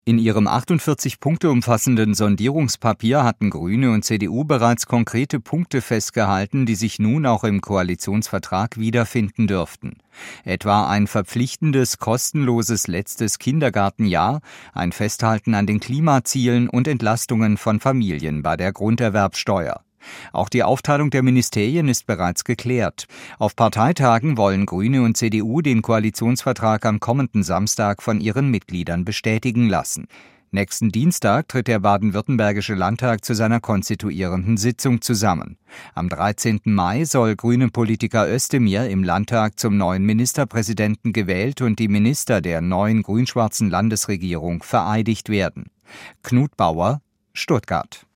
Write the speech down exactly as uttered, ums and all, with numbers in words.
In ihrem achtundvierzig Punkte umfassenden Sondierungspapier hatten Grüne und C D U bereits konkrete Punkte festgehalten, die sich nun auch im Koalitionsvertrag wiederfinden dürften. Etwa ein verpflichtendes, kostenloses letztes Kindergartenjahr, ein Festhalten an den Klimazielen und Entlastungen von Familien bei der Grunderwerbsteuer. Auch die Aufteilung der Ministerien ist bereits geklärt. Auf Parteitagen wollen Grüne und C D U den Koalitionsvertrag am kommenden Samstag von ihren Mitgliedern bestätigen lassen. Nächsten Dienstag tritt der baden-württembergische Landtag zu seiner konstituierenden Sitzung zusammen. Am dreizehnten Mai soll Grüne-Politiker Özdemir im Landtag zum neuen Ministerpräsidenten gewählt und die Minister der neuen grün-schwarzen Landesregierung vereidigt werden. Knut Bauer, Stuttgart.